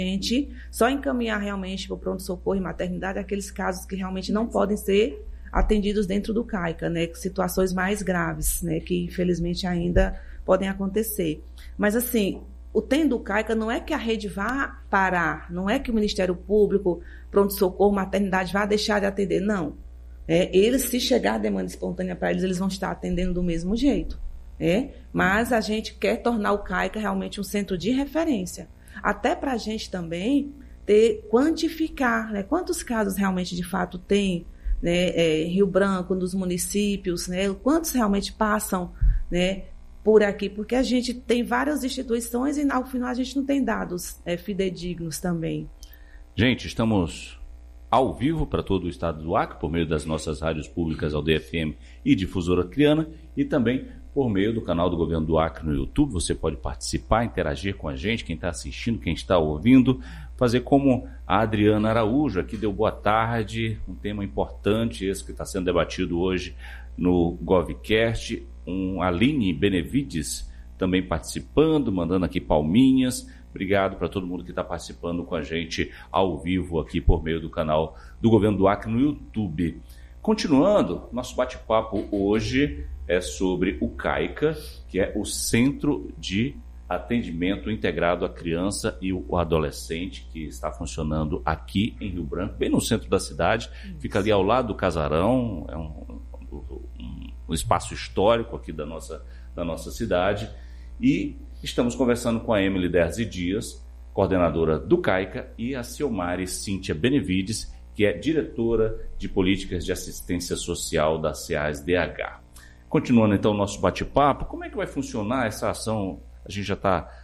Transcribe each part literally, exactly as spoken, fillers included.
gente só encaminhar realmente para o pronto-socorro e maternidade aqueles casos que realmente não podem ser atendidos dentro do CAICA, né? Situações mais graves, né? Que infelizmente ainda podem acontecer. Mas assim, o tendo o CAICA não é que a rede vá parar, não é que o Ministério Público, pronto-socorro, maternidade vá deixar de atender, não. É, eles, se chegar a demanda espontânea para eles, eles vão estar atendendo do mesmo jeito. É? Mas a gente quer tornar o CAICA realmente um centro de referência. Até para a gente também ter, quantificar, né? Quantos casos realmente de fato tem, né? É, Rio Branco, nos municípios, né? Quantos realmente passam, né? Por aqui, porque a gente tem várias instituições e ao final a gente não tem dados é, fidedignos também. Gente, estamos ao vivo para todo o estado do Acre, por meio das nossas rádios públicas Aldeia F M e Difusora Acreana, e também por meio do canal do Governo do Acre no YouTube. Você pode participar, interagir com a gente, quem está assistindo, quem está ouvindo, fazer como a Adriana Araújo, aqui deu boa tarde, um tema importante, esse que está sendo debatido hoje no GovCast. Um Aline Benevides também participando, mandando aqui palminhas. Obrigado para todo mundo que está participando com a gente ao vivo aqui por meio do canal do Governo do Acre no YouTube. Continuando, nosso bate-papo hoje é sobre o CAICA, que é o Centro de Atendimento Integrado à Criança e o Adolescente, que está funcionando aqui em Rio Branco, bem no centro da cidade. Fica ali ao lado do Casarão, é um, um, um espaço histórico aqui da nossa, da nossa cidade. E estamos conversando com a Emily Derzi Dias, coordenadora do CAICA, e a Ciomari Cíntia Benevides, que é diretora de Políticas de Assistência Social da SEAS-D H. Continuando então o nosso bate-papo, como é que vai funcionar essa ação? A gente já está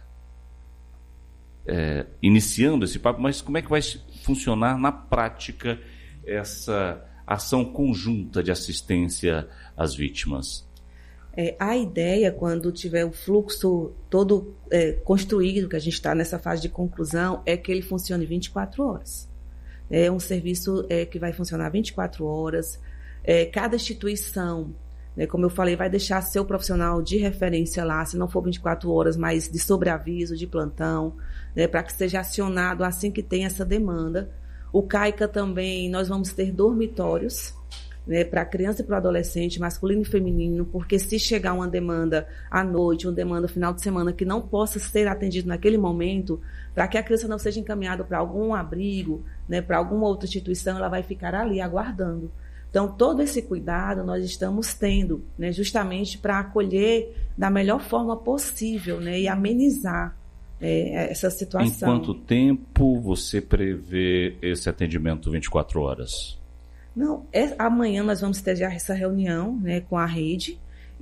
é, iniciando esse papo, mas como é que vai funcionar na prática essa ação conjunta de assistência às vítimas? É, a ideia, quando tiver o fluxo todo é, construído, que a gente está nessa fase de conclusão, é que ele funcione vinte e quatro horas. É um serviço é, que vai funcionar vinte e quatro horas. É, cada instituição, né, como eu falei, vai deixar seu profissional de referência lá, se não for vinte e quatro horas, mas de sobreaviso, de plantão, né, para que seja acionado assim que tem essa demanda. O CAICA também, nós vamos ter dormitórios, né, para criança e para o adolescente, masculino e feminino, porque se chegar uma demanda à noite, uma demanda no final de semana que não possa ser atendido naquele momento, para que a criança não seja encaminhada para algum abrigo, né, para alguma outra instituição, ela vai ficar ali aguardando. Então, todo esse cuidado nós estamos tendo, né, justamente para acolher da melhor forma possível, né, e amenizar é, essa situação. Em quanto tempo você prevê esse atendimento vinte e quatro horas? Não, é, amanhã nós vamos ter já essa reunião, né, com a rede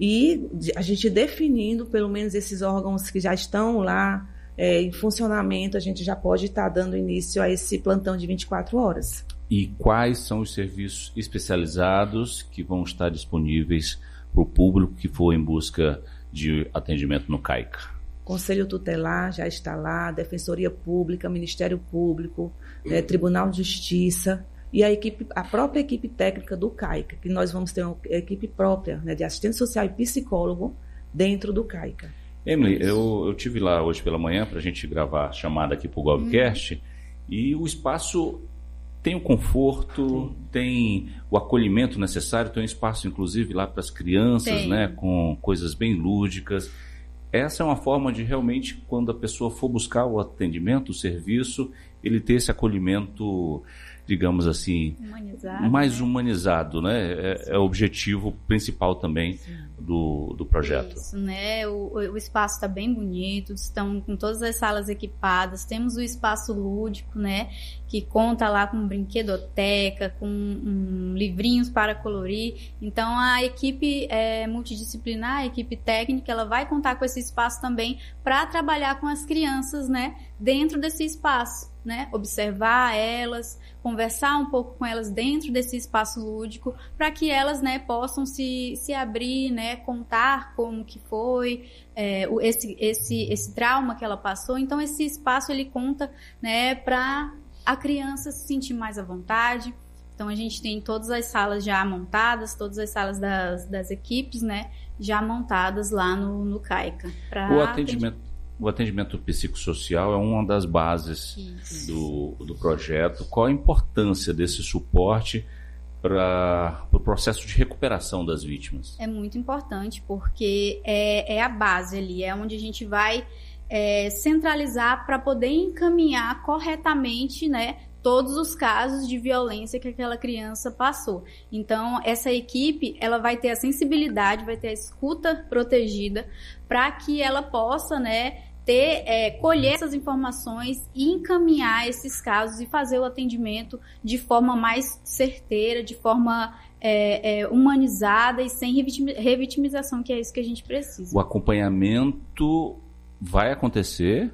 e a gente definindo pelo menos esses órgãos que já estão lá é, em funcionamento, a gente já pode estar dando início a esse plantão de vinte e quatro horas. E quais são os serviços especializados que vão estar disponíveis para o público que for em busca de atendimento no CAICA? Conselho Tutelar já está lá, Defensoria Pública, Ministério Público, né, Tribunal de Justiça e a, equipe, a própria equipe técnica do CAICA, que nós vamos ter uma equipe própria, né, de assistente social e psicólogo dentro do CAICA. Emily, eu, eu tive lá hoje pela manhã para a gente gravar a chamada aqui para o GovCast hum. e o espaço tem o conforto, Sim. tem o acolhimento necessário, tem um espaço inclusive lá para as crianças, né, com coisas bem lúdicas. Essa é uma forma de realmente, quando a pessoa for buscar o atendimento, o serviço, ele ter esse acolhimento, digamos assim, humanizado, mais né? humanizado, né? É, é o objetivo principal também do, do projeto. Isso, né? O, o espaço está bem bonito, estão com todas as salas equipadas, temos o espaço lúdico, né? Que conta lá com brinquedoteca, com um, livrinhos para colorir. Então, a equipe é, multidisciplinar, a equipe técnica, ela vai contar com esse espaço também para trabalhar com as crianças, né? Dentro desse espaço, né? Observar elas, conversar um pouco com elas dentro desse espaço lúdico, para que elas, né, possam se, se abrir, né, contar como que foi é, esse, esse, esse trauma que ela passou. Então, esse espaço, ele conta, né, para a criança se sentir mais à vontade. Então, a gente tem todas as salas já montadas, todas as salas das, das equipes, né, já montadas lá no, no CAICA. O atendimento, o atendimento psicossocial é uma das bases do, do projeto. Qual a importância desse suporte para o pro processo de recuperação das vítimas? É muito importante, porque é, é a base ali, é onde a gente vai é, centralizar para poder encaminhar corretamente, né, todos os casos de violência que aquela criança passou. Então, essa equipe, ela vai ter a sensibilidade, vai ter a escuta protegida para que ela possa, né, ter, é, colher essas informações e encaminhar esses casos e fazer o atendimento de forma mais certeira, de forma é, é, humanizada e sem revitimização, que é isso que a gente precisa. O acompanhamento vai acontecer,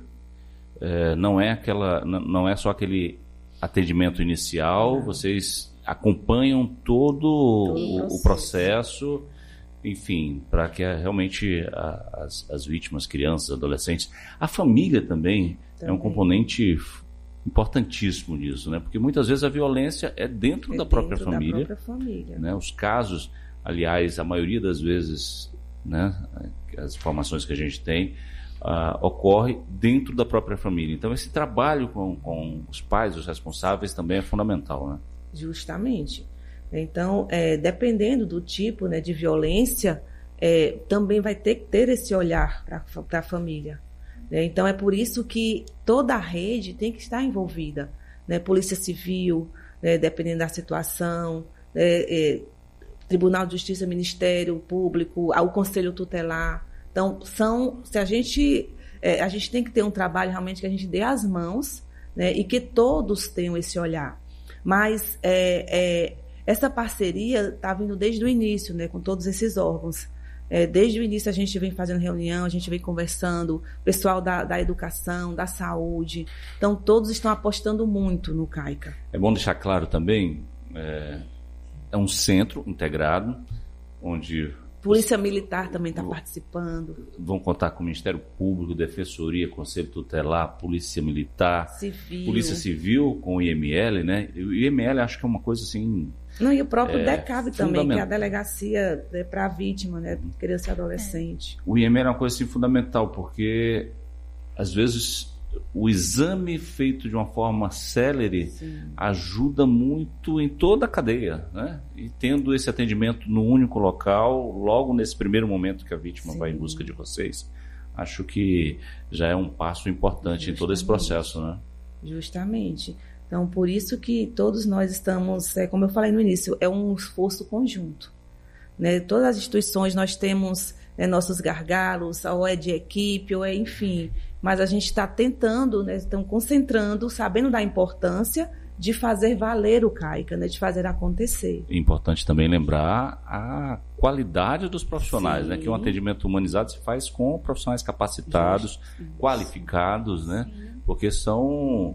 é, não é aquela, não é só aquele atendimento inicial, ah. vocês acompanham todo o, o processo, enfim, para que realmente a, as, as vítimas, crianças, adolescentes, a família também, também é um componente importantíssimo nisso, né? Porque muitas vezes a violência é dentro, é da, dentro própria da família, própria família, né? Os casos, aliás, a maioria das vezes, né, as informações que a gente tem, Uh, ocorre dentro da própria família. Então, esse trabalho com, com os pais, os responsáveis, também é fundamental, né? Justamente. Então, é, dependendo do tipo, né, de violência, é, também vai ter que ter esse olhar para a família. Né? Então, é por isso que toda a rede tem que estar envolvida. Né? Polícia Civil, né, dependendo da situação, né, é, Tribunal de Justiça, Ministério Público, o Conselho Tutelar. Então, são, se a gente, é, a gente tem que ter um trabalho realmente que a gente dê as mãos, né, e que todos tenham esse olhar. Mas é, é, essa parceria está vindo desde o início, né, com todos esses órgãos. É, desde o início a gente vem fazendo reunião, a gente vem conversando, pessoal da, da educação, da saúde. Então, todos estão apostando muito no CAICA. É bom deixar claro também, é, é um centro integrado, onde... Polícia Militar também está participando. Vão contar com o Ministério Público, Defensoria, Conselho Tutelar, Polícia Militar, Civil. Polícia Civil com o I M L, né? O I M L acho que é uma coisa assim... Não, e o próprio é, DECAB também, que é a Delegacia para a Vítima, né? Criança e Adolescente. O I M L é uma coisa assim fundamental, porque às vezes o exame feito de uma forma célere Sim. ajuda muito em toda a cadeia, né? E tendo esse atendimento no único local, logo nesse primeiro momento que a vítima Sim. vai em busca de vocês, acho que já é um passo importante Justamente. Em todo esse processo, né? Justamente. Então, por isso que todos nós estamos, é, como eu falei no início, é um esforço conjunto, né? Todas as instituições nós temos é, nossos gargalos, ou é de equipe, ou é, enfim... Mas a gente está tentando, né, estão concentrando, sabendo da importância de fazer valer o CAICA, né, de fazer acontecer. É importante também lembrar a qualidade dos profissionais, né, que um atendimento humanizado se faz com profissionais capacitados, Justo. Qualificados, né, porque são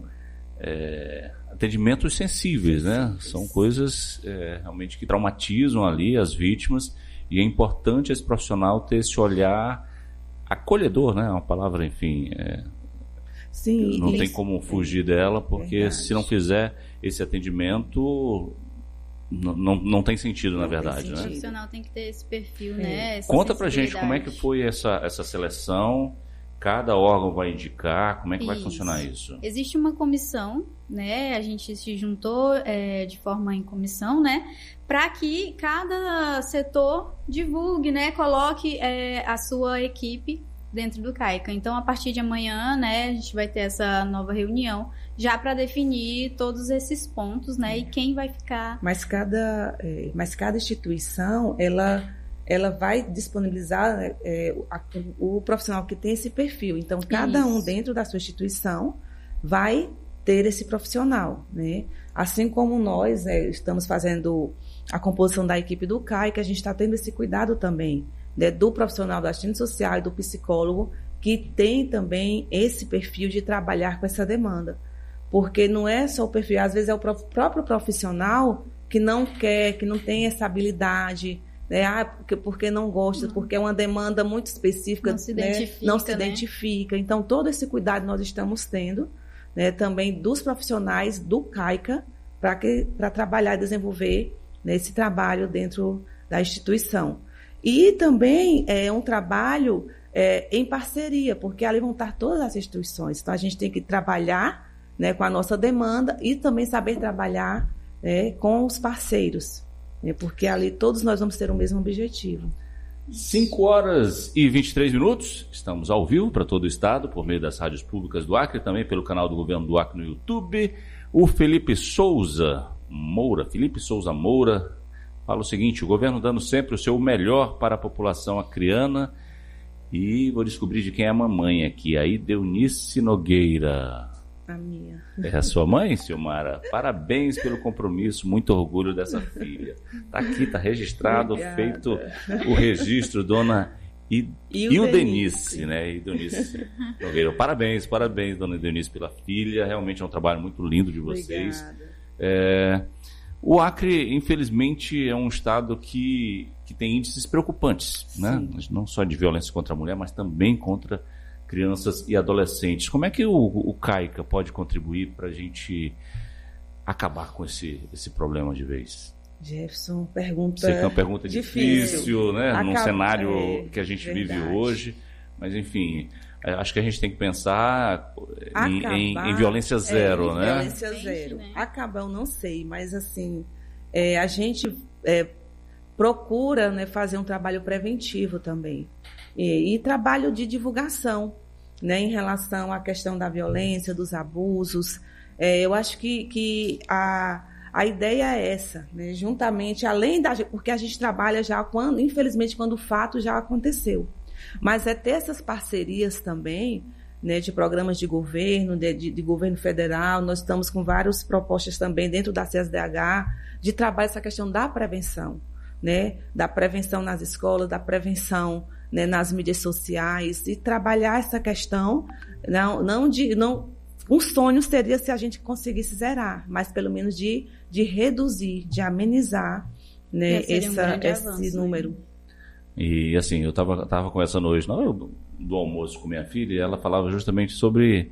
é, atendimentos sensíveis, né, são coisas é, realmente que traumatizam ali as vítimas, e é importante esse profissional ter esse olhar acolhedor, né? Uma palavra, enfim, é, Sim, não tem como fugir dela, porque verdade. Se não fizer esse atendimento, não, não, não tem sentido, não na verdade. Né? O profissional tem que ter esse perfil, é. Né? Essa Conta pra gente como é que foi essa, essa seleção, cada órgão vai indicar, como é que isso. Vai funcionar isso? Existe uma comissão, né? A gente se juntou é, de forma em comissão, né? Para que cada setor divulgue, né? Coloque é, a sua equipe dentro do CAICA. Então, a partir de amanhã, né? A gente vai ter essa nova reunião já para definir todos esses pontos, né? É. E quem vai ficar... Mas cada, é, mas cada instituição, ela... ela vai disponibilizar é, a, o profissional que tem esse perfil. Então, cada Isso. um dentro da sua instituição vai ter esse profissional, né? Assim como nós é, estamos fazendo a composição da equipe do CAICA, a gente está tendo esse cuidado também, né, do profissional da assistente social e do psicólogo, que tem também esse perfil de trabalhar com essa demanda. Porque não é só o perfil, às vezes é o próprio profissional que não quer, que não tem essa habilidade... É, ah, porque, porque não gosta, não. Porque é uma demanda muito específica, não se né? identifica. Não se né? identifica. Então, todo esse cuidado nós estamos tendo, né, também dos profissionais do CAICA para trabalhar e desenvolver, né, esse trabalho dentro da instituição. E também é um trabalho é, em parceria, porque ali vão estar todas as instituições. Então, a gente tem que trabalhar, né, com a nossa demanda e também saber trabalhar, né, com os parceiros, né, porque ali todos nós vamos ter o mesmo objetivo. cinco horas e vinte e três minutos, estamos ao vivo para todo o estado, por meio das rádios públicas do Acre, também pelo canal do Governo do Acre no YouTube. O Felipe Souza Moura, Felipe Souza Moura, fala o seguinte: o governo dando sempre o seu melhor para a população acreana. E vou descobrir de quem é a mamãe aqui, aí Deunice Nogueira. A minha. É a sua mãe, Silmara? Parabéns pelo compromisso, muito orgulho dessa filha. Tá aqui, tá registrado, obrigada. Feito o registro, dona I, e o Denice, né? E Deunice Nogueira. Parabéns, parabéns, dona Deunice, pela filha. Realmente é um trabalho muito lindo de vocês. É, o Acre, infelizmente, é um estado que, que tem índices preocupantes, né? Não só de violência contra a mulher, mas também contra crianças e adolescentes. Como é que o, o CAICA pode contribuir para a gente acabar com esse, esse problema de vez? Jefferson, pergunta Sei que é uma pergunta difícil, difícil né? Acaba, Num cenário é, que a gente verdade. vive hoje. Mas, enfim, acho que a gente tem que pensar em, Acabar, em, em violência zero, é, em né? Violência zero. Acabar, eu não sei, mas, assim, é, a gente é, procura, né, fazer um trabalho preventivo também. E, e trabalho de divulgação, né, em relação à questão da violência, dos abusos. É, eu acho que, que a, a ideia é essa, né, juntamente, além da... Porque a gente trabalha já, quando, infelizmente, quando o fato já aconteceu. Mas é ter essas parcerias também, né, de programas de governo, de, de, de governo federal. Nós estamos com várias propostas também dentro da C S D H, de trabalhar essa questão da prevenção, né, da prevenção nas escolas, da prevenção, né, nas mídias sociais, e trabalhar essa questão, não, não de, não, um sonho seria se a gente conseguisse zerar, mas pelo menos de, de reduzir, de amenizar, né, essa, um esse avanço, número. Né? E assim, eu estava tava conversando hoje na hora do, do almoço com minha filha, e ela falava justamente sobre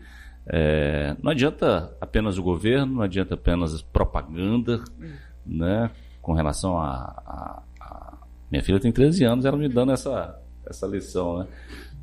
é, não adianta apenas o governo, não adianta apenas propaganda, hum. né, com relação a, a, a... Minha filha tem treze anos, ela me dando essa... essa lição, né?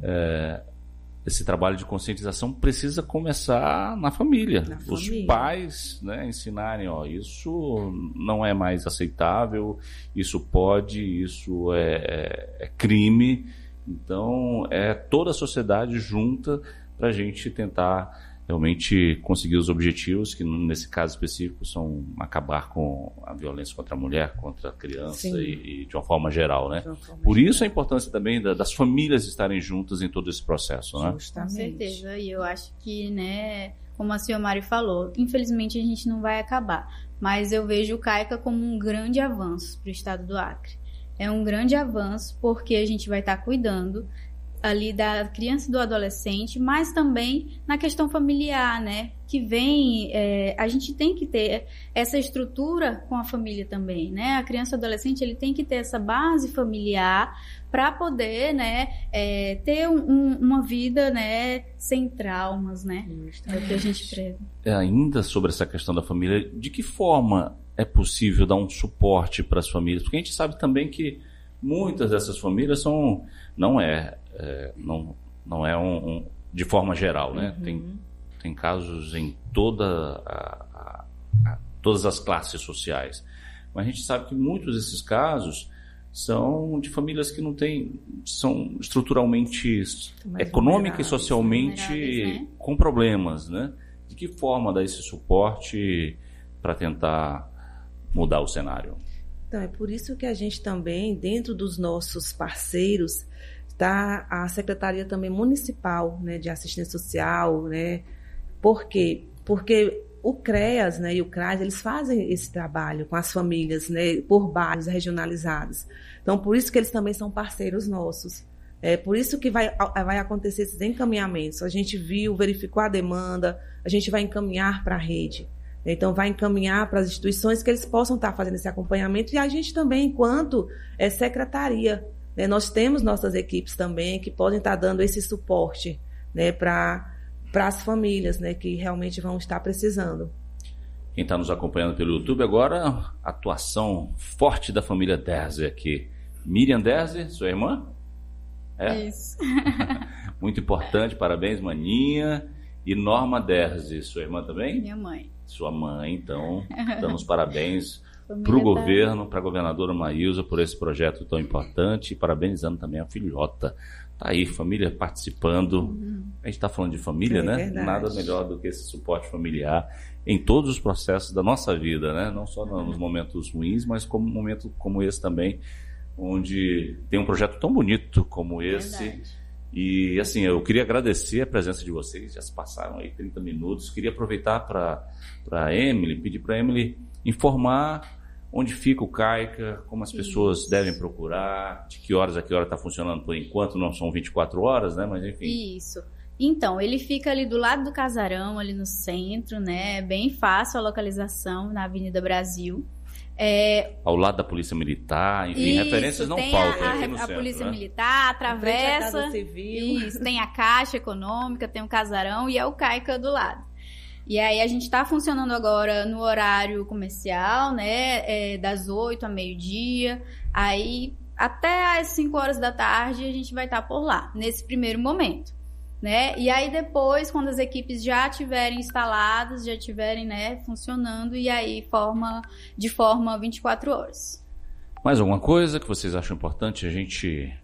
É, esse trabalho de conscientização precisa começar na família. Na Os família. pais, né, ensinarem, ó, isso não é mais aceitável, isso pode, isso é, é, é crime. Então, é toda a sociedade junta para a gente tentar realmente conseguir os objetivos, que nesse caso específico são acabar com a violência contra a mulher, contra a criança e, e de uma forma geral, né? Forma Por geral. isso a importância também da, das famílias estarem juntas em todo esse processo, né? Com certeza, e eu acho que, né, como a senhora Mari falou, infelizmente a gente não vai acabar, mas eu vejo o CAICA como um grande avanço para o estado do Acre. É um grande avanço porque a gente vai estar cuidando ali da criança e do adolescente, mas também na questão familiar, né? Que vem, é, a gente tem que ter essa estrutura com a família também, né? A criança e o adolescente, ele tem que ter essa base familiar para poder, né, é, ter um, um, uma vida, né, sem traumas, né? É o que a gente prega. É, ainda sobre essa questão da família, de que forma é possível dar um suporte para as famílias? Porque a gente sabe também que muitas dessas famílias são, não é, é não, não é um, um, de forma geral, né? Uhum. Tem, tem casos em toda a, a, a, todas as classes sociais. Mas a gente sabe que muitos desses casos são de famílias que não têm, são estruturalmente, econômica e socialmente, né, com problemas, né? De que forma dar esse suporte para tentar mudar o cenário? Então, é por isso que a gente também, dentro dos nossos parceiros, está a Secretaria também Municipal, né, de Assistência Social, né? Por quê? Porque o CREAS, né, e o CRAS, eles fazem esse trabalho com as famílias, né, por bairros regionalizados. Então, por isso que eles também são parceiros nossos. É por isso que vai, vai acontecer esses encaminhamentos. A gente viu, verificou a demanda, a gente vai encaminhar para a rede. Então, vai encaminhar para as instituições que eles possam estar fazendo esse acompanhamento. E a gente também, enquanto é, secretaria, né, nós temos nossas equipes também que podem estar dando esse suporte, né, para para as famílias, né, que realmente vão estar precisando. Quem está nos acompanhando pelo YouTube agora, atuação forte da família Derze aqui. Miriam Derze, sua irmã? É? Isso. Muito importante, parabéns, maninha. E Norma Derzi, sua irmã também? Minha mãe. Sua mãe, então, damos parabéns Família para o tá... governo, para a governadora Maísa por esse projeto tão importante e parabenizando também a filhota. Tá aí, família participando. Uhum. A gente está falando de família, é, né? Verdade. Nada melhor do que esse suporte familiar em todos os processos da nossa vida, né? Não só nos momentos ruins, mas como um momento como esse também, onde tem um projeto tão bonito como esse. Verdade. E, assim, eu queria agradecer a presença de vocês, já se passaram aí trinta minutos. Queria aproveitar para a Emily, pedir para a Emily informar onde fica o Caica, como as pessoas Isso. devem procurar, de que horas a que hora está funcionando por enquanto, não são vinte e quatro horas, né? Mas, enfim. Isso. Então, ele fica ali do lado do casarão, ali no centro, né? É bem fácil a localização, na Avenida Brasil. É... Ao lado da Polícia Militar, enfim, isso, referências não tem faltam. A, aqui a, no a centro, Polícia né? Militar atravessa. A Civil. Isso, tem a Caixa Econômica, tem o Casarão e é o Caica do lado. E aí a gente está funcionando agora no horário comercial, né? É, das oito a meio-dia. Aí até às cinco horas da tarde a gente vai estar tá por lá, nesse primeiro momento. Né? E aí depois, quando as equipes já estiverem instaladas, já estiverem, né, funcionando, e aí forma, de forma vinte e quatro horas. Mais alguma coisa que vocês acham importante a gente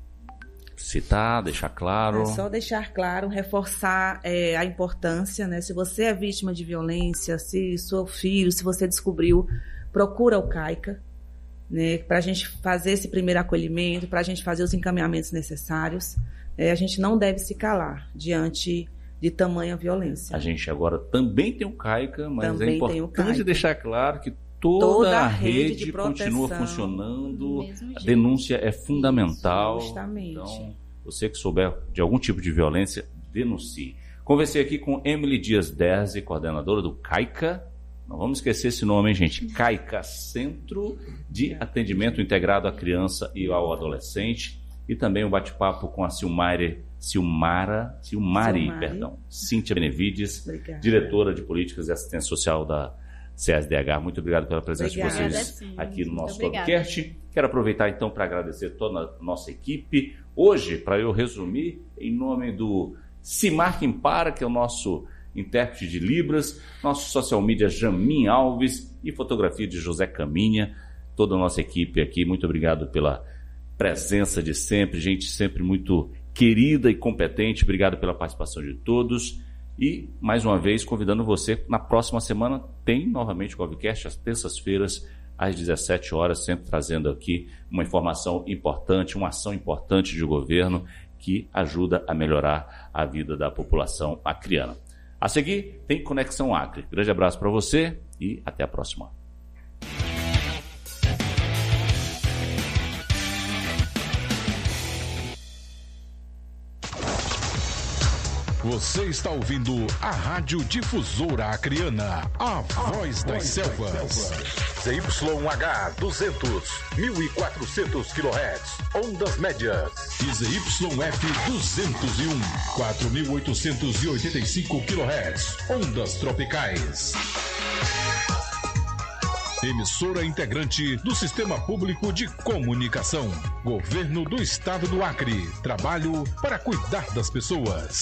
citar, deixar claro? É só deixar claro, reforçar é, a importância, né? Se você é vítima de violência, se seu filho, se você descobriu, procura o Caica, né, para a gente fazer esse primeiro acolhimento, para a gente fazer os encaminhamentos necessários. É, a gente não deve se calar diante de tamanha violência. A gente agora também tem o Caica, mas também é importante deixar claro que toda, toda a rede, rede continua funcionando. A denúncia é fundamental. Justamente. Então, você que souber de algum tipo de violência, denuncie. Conversei aqui com Emily Dias Derzi, coordenadora do Caica. Não vamos esquecer esse nome, hein, gente? Caica, Centro de Atendimento Integrado à Criança e ao Adolescente. E também um bate-papo com a Silmare, Silmara, Silmari, Silmari. perdão, Cíntia Benevides, Obrigada. Diretora de Políticas e Assistência Social da C S D H. Muito obrigado pela presença Obrigada. de vocês Obrigada, aqui no nosso podcast. Quero aproveitar então para agradecer toda a nossa equipe. Hoje, para eu resumir, em nome do Cimar Quimpara, que é o nosso intérprete de Libras, nosso social media Jamin Alves e fotografia de José Caminha, toda a nossa equipe aqui. Muito obrigado pela presença de sempre, gente sempre muito querida e competente. Obrigado pela participação de todos. E, mais uma vez, convidando você, na próxima semana tem novamente o GovCast, às terças-feiras, às dezessete horas, sempre trazendo aqui uma informação importante, uma ação importante de governo que ajuda a melhorar a vida da população acriana. A seguir, tem Conexão Acre. Grande abraço para você e até a próxima. Você está ouvindo a Rádio Difusora Acreana, a voz das selvas. Z Y H duzentos, mil e quatrocentos quilohertz, ondas médias. E Z Y F duzentos e um, quatro mil oitocentos e oitenta e cinco quilohertz, ondas tropicais. Emissora integrante do Sistema Público de Comunicação. Governo do Estado do Acre. Trabalho para cuidar das pessoas.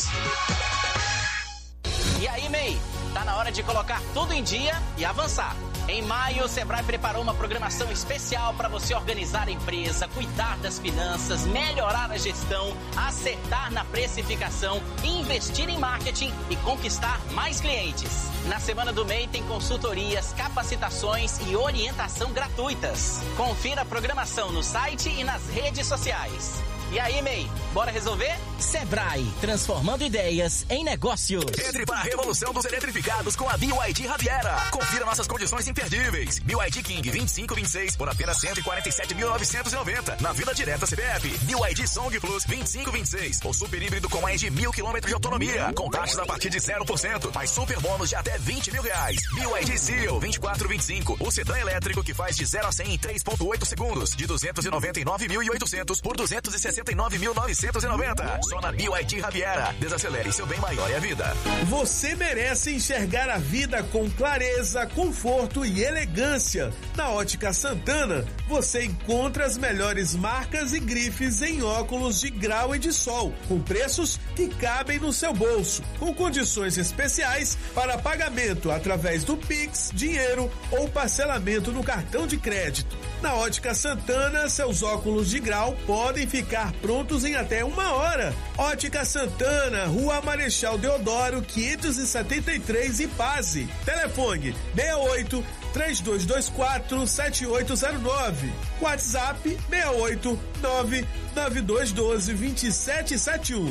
E aí, M E I? Tá na hora de colocar tudo em dia e avançar. Em maio, o Sebrae preparou uma programação especial para você organizar a empresa, cuidar das finanças, melhorar a gestão, acertar na precificação, investir em marketing e conquistar mais clientes. Na Semana do M E I tem consultorias, capacitações e orientação gratuitas. Confira a programação no site e nas redes sociais. E aí, M E I, bora resolver? Sebrae, transformando ideias em negócios. Entre para a revolução dos eletrificados com a B Y D Riviera. Confira nossas condições imperdíveis. B Y D King vinte e cinco vinte e seis por apenas cento e quarenta e sete mil novecentos e noventa. Na Vila Direta C P F. B Y D Song Plus vinte e cinco vinte e seis. O super híbrido com mais de mil quilômetros de autonomia. Com taxas a partir de zero por cento. Mais super bônus de até vinte mil reais. B Y D Seal vinte e quatro vinte e cinco. O sedã elétrico que faz de zero a cem em três ponto oito segundos. De duzentos e noventa e nove mil e oitocentos por duzentos e sessenta sessenta e nove mil novecentos e noventa. Só na B Y D Riviera. Desacelere, seu bem maior é a vida. Você merece enxergar a vida com clareza, conforto e elegância. Na Ótica Santana, você encontra as melhores marcas e grifes em óculos de grau e de sol, com preços que cabem no seu bolso, com condições especiais para pagamento através do Pix, dinheiro ou parcelamento no cartão de crédito. Na Ótica Santana, seus óculos de grau podem ficar prontos em até uma hora. Ótica Santana, Rua Marechal Deodoro, quinhentos e setenta e três, Ipase. Telefone seis oito, três dois dois quatro, sete oito zero nove. WhatsApp seis oito, nove nove dois um dois, dois sete sete um.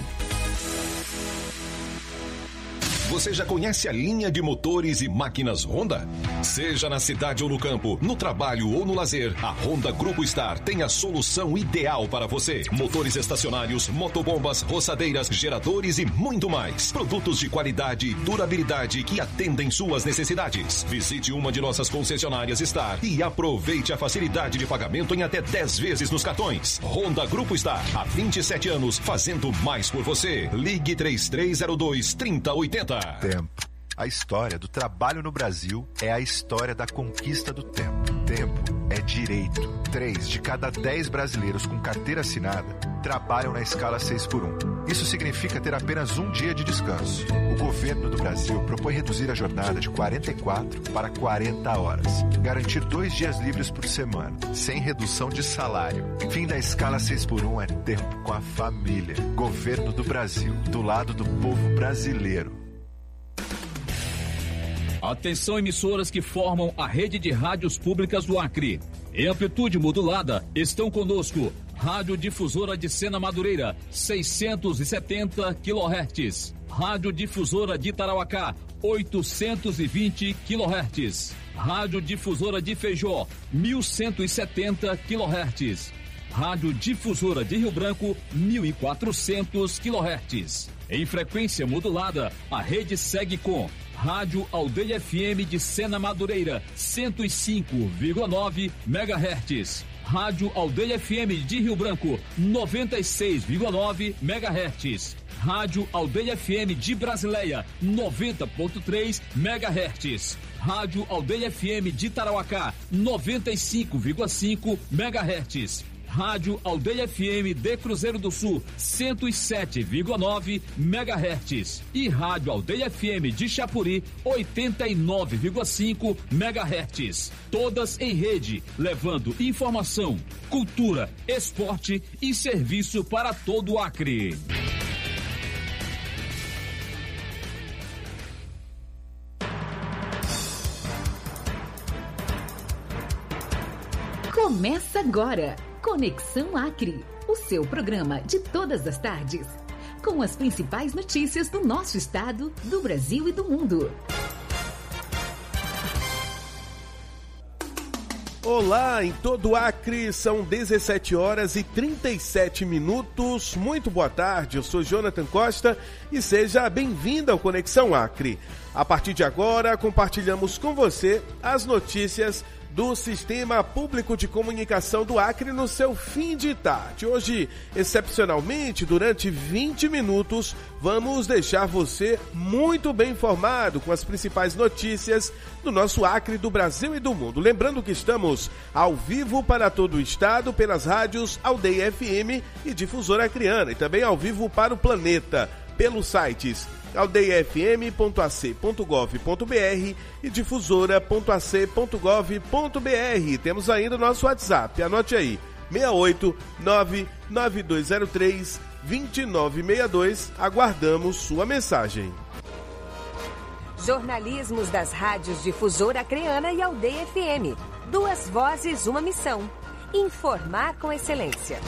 Você já conhece a linha de motores e máquinas Honda? Seja na cidade ou no campo, no trabalho ou no lazer, a Honda Grupo Star tem a solução ideal para você. Motores estacionários, motobombas, roçadeiras, geradores e muito mais. Produtos de qualidade e durabilidade que atendem suas necessidades. Visite uma de nossas concessionárias Star e aproveite a facilidade de pagamento em até dez vezes nos cartões. Honda Grupo Star, há vinte e sete anos, fazendo mais por você. Ligue três três zero dois, três zero oito zero. Tempo. A história do trabalho no Brasil é a história da conquista do tempo. Tempo é direito. Três de cada dez brasileiros com carteira assinada trabalham na escala seis por um. Isso significa ter apenas um dia de descanso. O governo do Brasil propõe reduzir a jornada de quarenta e quatro para quarenta horas. Garantir dois dias livres por semana, sem redução de salário. Fim da escala seis por um é tempo com a família. Governo do Brasil, do lado do povo brasileiro. Atenção, emissoras que formam a rede de rádios públicas do Acre. Em amplitude modulada, estão conosco Rádio Difusora de Sena Madureira, seiscentos e setenta quilohertz. Rádio Difusora de Tarauacá, oitocentos e vinte quilohertz. Rádio Difusora de Feijó, mil cento e setenta quilohertz. Rádio Difusora de Rio Branco, mil e quatrocentos quilohertz. Em frequência modulada, a rede segue com Rádio Aldeia F M de Sena Madureira, cento e cinco vírgula nove megahertz. Rádio Aldeia F M de Rio Branco, noventa e seis vírgula nove megahertz. Rádio Aldeia F M de Brasileia, noventa ponto três megahertz. Rádio Aldeia F M de Tarauacá, noventa e cinco vírgula cinco megahertz. Rádio Aldeia F M de Cruzeiro do Sul, cento e sete vírgula nove megahertz. E Rádio Aldeia F M de Chapuri, oitenta e nove vírgula cinco megahertz. Todas em rede, levando informação, cultura, esporte e serviço para todo o Acre. Começa agora, Conexão Acre, o seu programa de todas as tardes, com as principais notícias do nosso estado, do Brasil e do mundo. Olá, em todo o Acre, são dezessete horas e trinta e sete minutos. Muito boa tarde, eu sou Jonathan Costa e seja bem-vindo ao Conexão Acre. A partir de agora, compartilhamos com você as notícias do Sistema Público de Comunicação do Acre no seu fim de tarde. Hoje, excepcionalmente, durante vinte minutos, vamos deixar você muito bem informado com as principais notícias do nosso Acre, do Brasil e do mundo. Lembrando que estamos ao vivo para todo o estado pelas rádios Aldeia F M e Difusora Acreana e também ao vivo para o planeta pelos sites aldeia f m ponto a c ponto gov ponto b r e difusora ponto a c ponto gov ponto b r. Temos ainda o nosso WhatsApp, anote aí, seis oito nove nove dois zero três dois nove seis dois. Aguardamos sua mensagem. Jornalismos das rádios Difusora Acreana e Aldeia F M. Duas vozes, uma missão. Informar com excelência.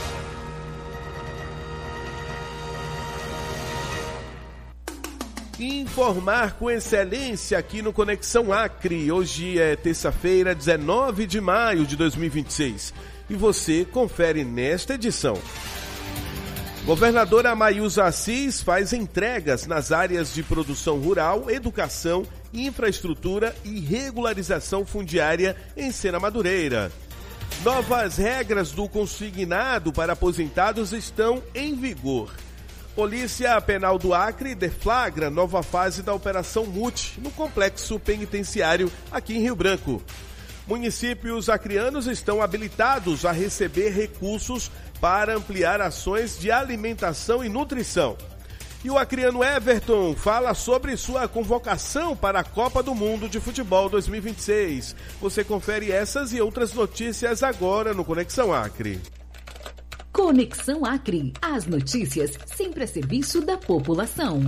Informar com excelência aqui no Conexão Acre. Hoje é terça-feira, dezenove de maio de dois mil e vinte e seis. E você confere nesta edição. Governadora Maísa Assis faz entregas nas áreas de produção rural, educação, infraestrutura e regularização fundiária em Sena Madureira. Novas regras do consignado para aposentados estão em vigor. Polícia Penal do Acre deflagra nova fase da Operação Mute no complexo penitenciário aqui em Rio Branco. Municípios acreanos estão habilitados a receber recursos para ampliar ações de alimentação e nutrição. E o acreano Everton fala sobre sua convocação para a Copa do Mundo de Futebol dois mil e vinte e seis. Você confere essas e outras notícias agora no Conexão Acre. Conexão Acre. As notícias sempre a serviço da população.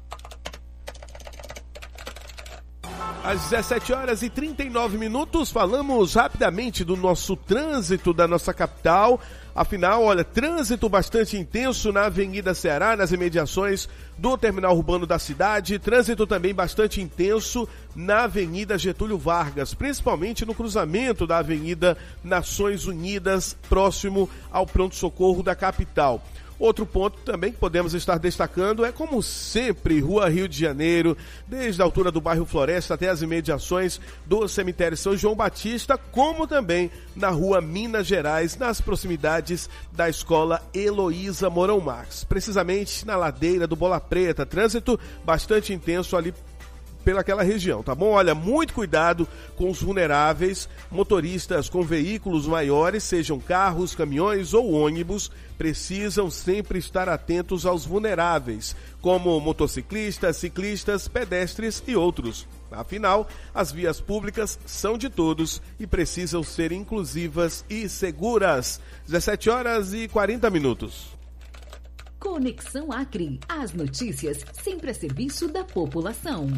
Às dezessete horas e trinta e nove minutos, falamos rapidamente do nosso trânsito da nossa capital. Afinal, olha, trânsito bastante intenso na Avenida Ceará, nas imediações do terminal urbano da cidade. Trânsito também bastante intenso na Avenida Getúlio Vargas, principalmente no cruzamento da Avenida Nações Unidas, próximo ao pronto-socorro da capital. Outro ponto também que podemos estar destacando é, como sempre, Rua Rio de Janeiro, desde a altura do bairro Floresta até as imediações do cemitério São João Batista, como também na Rua Minas Gerais, nas proximidades da Escola Heloísa Mourão Marques. Precisamente na ladeira do Bola Preta, trânsito bastante intenso ali pelaquela região, tá bom? Olha, muito cuidado com os vulneráveis, motoristas com veículos maiores, sejam carros, caminhões ou ônibus, precisam sempre estar atentos aos vulneráveis, como motociclistas, ciclistas, pedestres e outros. Afinal, as vias públicas são de todos e precisam ser inclusivas e seguras. dezessete horas e quarenta minutos. Conexão Acre. As notícias sempre a serviço da população.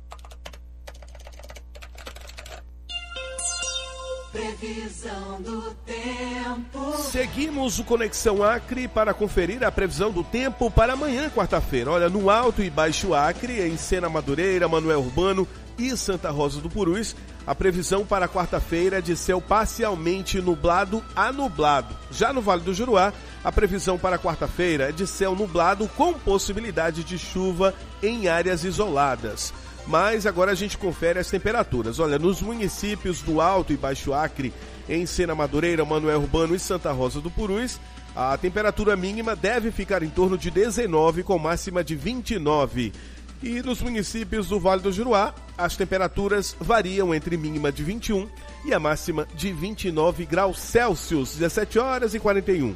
Previsão do tempo. Seguimos o Conexão Acre para conferir a previsão do tempo para amanhã, quarta-feira. Olha, no Alto e Baixo Acre, em Sena Madureira, Manoel Urbano e Santa Rosa do Purus, a previsão para quarta-feira é de céu parcialmente nublado a nublado. Já no Vale do Juruá, a previsão para quarta-feira é de céu nublado com possibilidade de chuva em áreas isoladas. Mas agora a gente confere as temperaturas. Olha, nos municípios do Alto e Baixo Acre, em Sena Madureira, Manoel Urbano e Santa Rosa do Purus, a temperatura mínima deve ficar em torno de dezenove, com máxima de vinte e nove. E nos municípios do Vale do Juruá, as temperaturas variam entre mínima de vinte e um e a máxima de vinte e nove graus Celsius, dezessete horas e quarenta e um.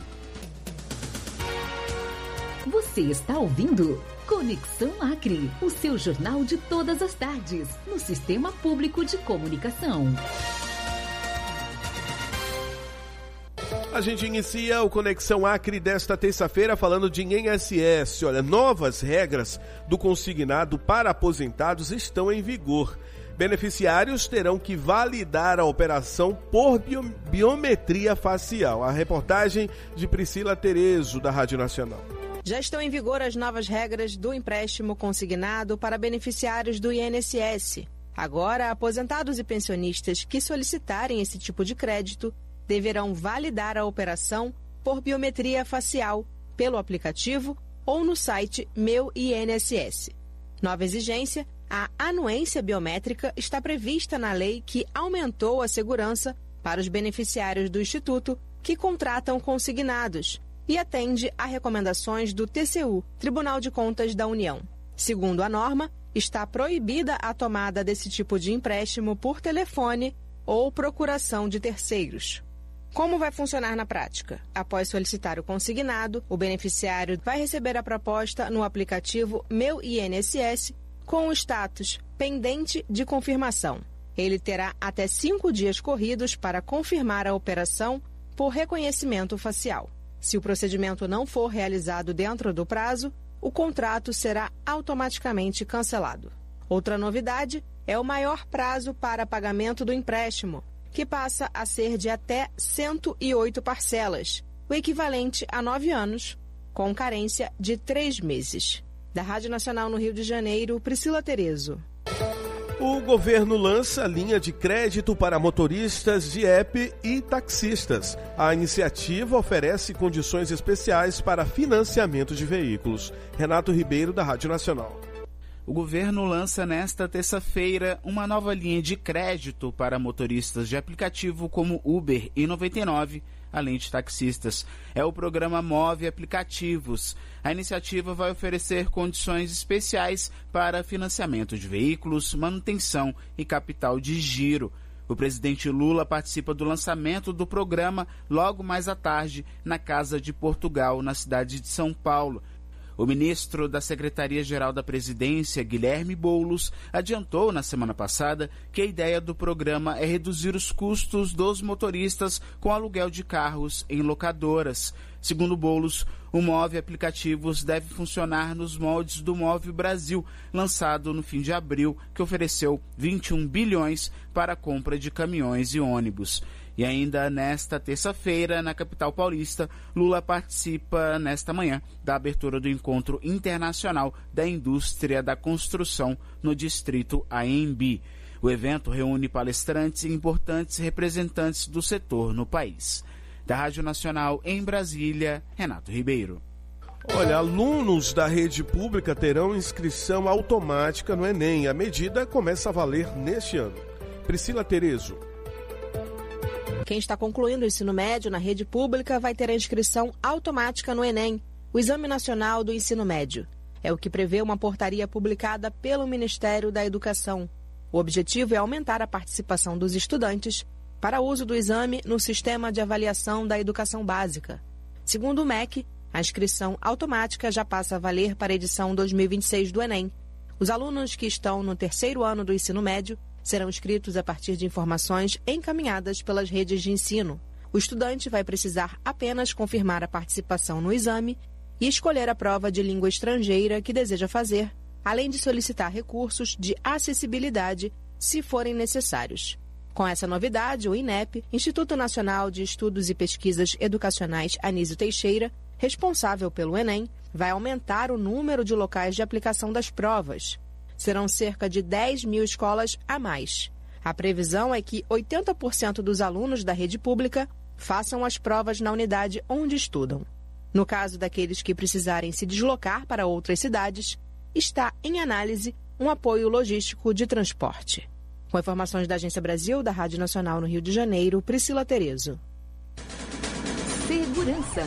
Você está ouvindo Conexão Acre, o seu jornal de todas as tardes, no Sistema Público de Comunicação. A gente inicia o Conexão Acre desta terça-feira falando de I N S S. Olha, novas regras do consignado para aposentados estão em vigor. Beneficiários terão que validar a operação por bio- biometria facial. A reportagem de Priscila Terezo, da Rádio Nacional. Já estão em vigor as novas regras do empréstimo consignado para beneficiários do I N S S. Agora, aposentados e pensionistas que solicitarem esse tipo de crédito deverão validar a operação por biometria facial pelo aplicativo ou no site Meu I N S S. Nova exigência: a anuência biométrica está prevista na lei que aumentou a segurança para os beneficiários do Instituto que contratam consignados e atende a recomendações do T C U, Tribunal de Contas da União. Segundo a norma, está proibida a tomada desse tipo de empréstimo por telefone ou procuração de terceiros. Como vai funcionar na prática? Após solicitar o consignado, o beneficiário vai receber a proposta no aplicativo Meu I N S S com o status pendente de confirmação. Ele terá até cinco dias corridos para confirmar a operação por reconhecimento facial. Se o procedimento não for realizado dentro do prazo, o contrato será automaticamente cancelado. Outra novidade é o maior prazo para pagamento do empréstimo, que passa a ser de até cento e oito parcelas, o equivalente a nove anos, com carência de três meses. Da Rádio Nacional no Rio de Janeiro, Priscila Terezo. O governo lança linha de crédito para motoristas de app e taxistas. A iniciativa oferece condições especiais para financiamento de veículos. Renato Ribeiro, da Rádio Nacional. O governo lança nesta terça-feira uma nova linha de crédito para motoristas de aplicativo como Uber e noventa e nove, além de taxistas. É o programa Move Aplicativos. A iniciativa vai oferecer condições especiais para financiamento de veículos, manutenção e capital de giro. O presidente Lula participa do lançamento do programa logo mais à tarde na Casa de Portugal, na cidade de São Paulo. O ministro da Secretaria-Geral da Presidência, Guilherme Boulos, adiantou na semana passada que a ideia do programa é reduzir os custos dos motoristas com aluguel de carros em locadoras. Segundo Boulos, o Move Aplicativos deve funcionar nos moldes do Move Brasil, lançado no fim de abril, que ofereceu vinte e um bilhões para a compra de caminhões e ônibus. E ainda nesta terça-feira, na capital paulista, Lula participa nesta manhã da abertura do Encontro Internacional da Indústria da Construção no distrito A M B. O evento reúne palestrantes e importantes representantes do setor no país. Da Rádio Nacional em Brasília, Renato Ribeiro. Olha, alunos da rede pública terão inscrição automática no Enem. A medida começa a valer neste ano. Priscila Terezo. Quem está concluindo o ensino médio na rede pública vai ter a inscrição automática no Enem, o Exame Nacional do Ensino Médio. É o que prevê uma portaria publicada pelo Ministério da Educação. O objetivo é aumentar a participação dos estudantes para uso do exame no Sistema de Avaliação da Educação Básica. Segundo o M E C, a inscrição automática já passa a valer para a edição dois mil e vinte e seis do Enem. Os alunos que estão no terceiro ano do ensino médio serão inscritos a partir de informações encaminhadas pelas redes de ensino. O estudante vai precisar apenas confirmar a participação no exame e escolher a prova de língua estrangeira que deseja fazer, além de solicitar recursos de acessibilidade, se forem necessários. Com essa novidade, o INEP, Instituto Nacional de Estudos e Pesquisas Educacionais Anísio Teixeira, responsável pelo Enem, vai aumentar o número de locais de aplicação das provas. Serão cerca de dez mil escolas a mais. A previsão é que oitenta por cento dos alunos da rede pública façam as provas na unidade onde estudam. No caso daqueles que precisarem se deslocar para outras cidades, está em análise um apoio logístico de transporte. Com informações da Agência Brasil, da Rádio Nacional no Rio de Janeiro, Priscila Terezo. Segurança.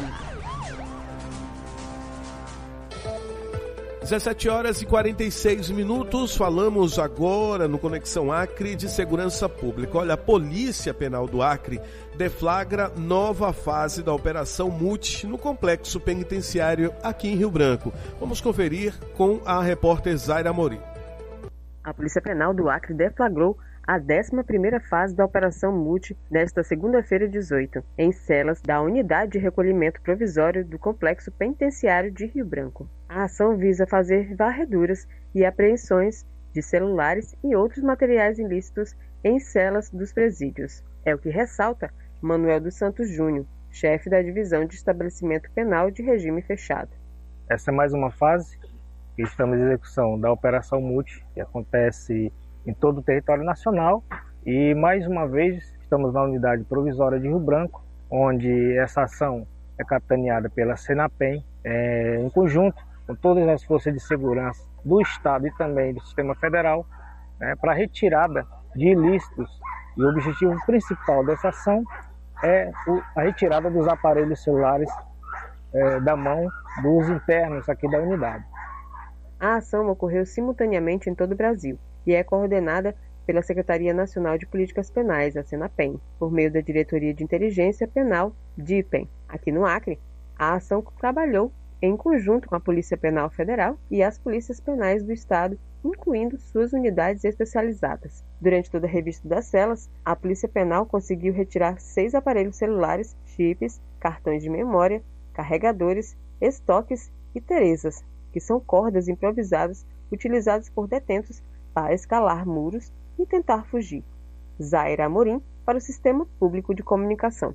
dezessete horas e quarenta e seis minutos, falamos agora no Conexão Acre de Segurança Pública. Olha, a Polícia Penal do Acre deflagra nova fase da Operação Multi no Complexo Penitenciário aqui em Rio Branco. Vamos conferir com a repórter Zaira Amorim. A Polícia Penal do Acre deflagrou a décima primeira fase da Operação Multi nesta segunda-feira, dezoito, em celas da Unidade de Recolhimento Provisório do Complexo Penitenciário de Rio Branco. A ação visa fazer varreduras e apreensões de celulares e outros materiais ilícitos em celas dos presídios. É o que ressalta Manuel dos Santos Júnior, chefe da Divisão de Estabelecimento Penal de Regime Fechado. Essa é mais uma fase que estamos em execução da Operação Multi, que acontece em todo o território nacional, e mais uma vez estamos na Unidade Provisória de Rio Branco, onde essa ação é capitaneada pela Senapem, é, em conjunto com todas as forças de segurança do Estado e também do Sistema Federal, né, para retirada de ilícitos. E o objetivo principal dessa ação é o, a retirada dos aparelhos celulares é, da mão dos internos aqui da unidade. A ação ocorreu simultaneamente em todo o Brasil e é coordenada pela Secretaria Nacional de Políticas Penais, a Senapem, por meio da Diretoria de Inteligência Penal, DIPEN. Aqui no Acre, a ação trabalhou em conjunto com a Polícia Penal Federal e as polícias penais do Estado, incluindo suas unidades especializadas. Durante toda a revista das celas, a Polícia Penal conseguiu retirar seis aparelhos celulares, chips, cartões de memória, carregadores, estoques e terezas, que são cordas improvisadas utilizadas por detentos para escalar muros e tentar fugir. Zaira Amorim, para o Sistema Público de Comunicação.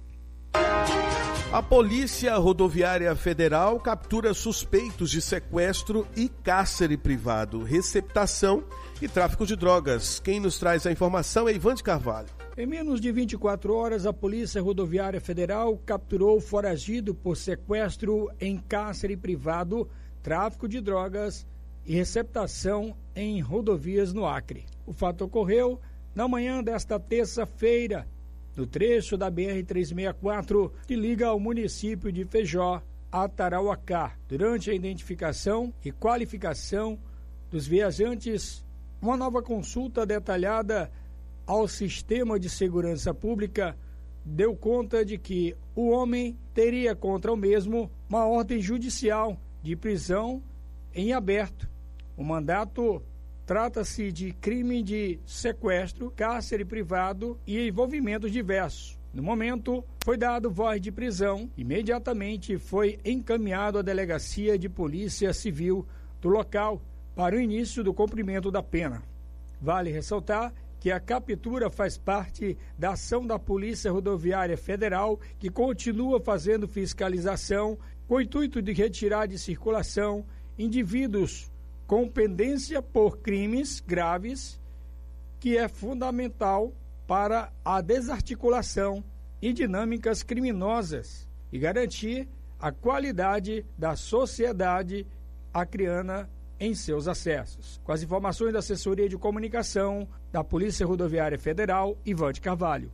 A Polícia Rodoviária Federal captura suspeitos de sequestro e cárcere privado, receptação e tráfico de drogas. Quem nos traz a informação é Ivan de Carvalho. Em menos de vinte e quatro horas, a Polícia Rodoviária Federal capturou foragido por sequestro em cárcere privado, tráfico de drogas e receptação em rodovias no Acre. O fato ocorreu na manhã desta terça-feira, no trecho da B R trezentos e sessenta e quatro que liga ao município de Feijó a Tarauacá. Durante a identificação e qualificação dos viajantes, uma nova consulta detalhada ao Sistema de Segurança Pública deu conta de que o homem teria contra o mesmo uma ordem judicial de prisão em aberto. O mandato trata-se de crime de sequestro, cárcere privado e envolvimentos diversos. No momento, foi dado voz de prisão. Imediatamente foi encaminhado à Delegacia de Polícia Civil do local para o início do cumprimento da pena. Vale ressaltar que a captura faz parte da ação da Polícia Rodoviária Federal, que continua fazendo fiscalização com o intuito de retirar de circulação indivíduos com pendência por crimes graves, que é fundamental para a desarticulação e dinâmicas criminosas e garantir a qualidade da sociedade acreana em seus acessos. Com as informações da Assessoria de Comunicação da Polícia Rodoviária Federal, Ivan de Carvalho.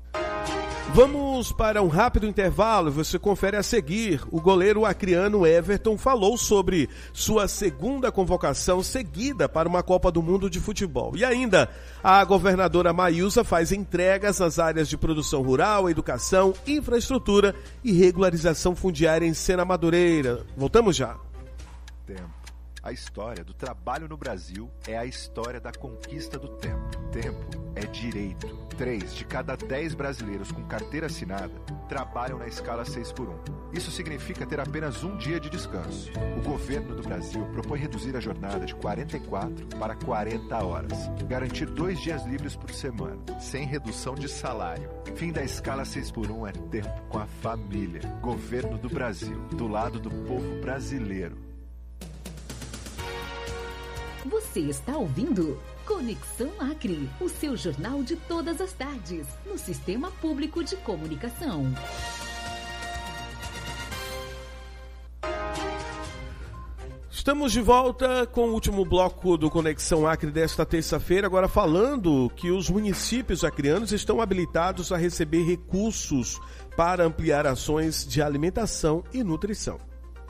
Vamos para um rápido intervalo, você confere a seguir. O goleiro acreano Everton falou sobre sua segunda convocação seguida para uma Copa do Mundo de futebol. E ainda, a governadora Maísa faz entregas nas áreas de produção rural, educação, infraestrutura e regularização fundiária em Sena Madureira. Voltamos já. Tempo. A história do trabalho no Brasil é a história da conquista do tempo. Tempo é direito. Três de cada dez brasileiros com carteira assinada trabalham na escala seis por um. Isso significa ter apenas um dia de descanso. O governo do Brasil propõe reduzir a jornada de quarenta e quatro para quarenta horas. Garantir dois dias livres por semana, sem redução de salário. Fim da escala seis por um é tempo com a família. Governo do Brasil, do lado do povo brasileiro. Você está ouvindo Conexão Acre, o seu jornal de todas as tardes, no Sistema Público de Comunicação. Estamos de volta com o último bloco do Conexão Acre desta terça-feira, agora falando que os municípios acreanos estão habilitados a receber recursos para ampliar ações de alimentação e nutrição.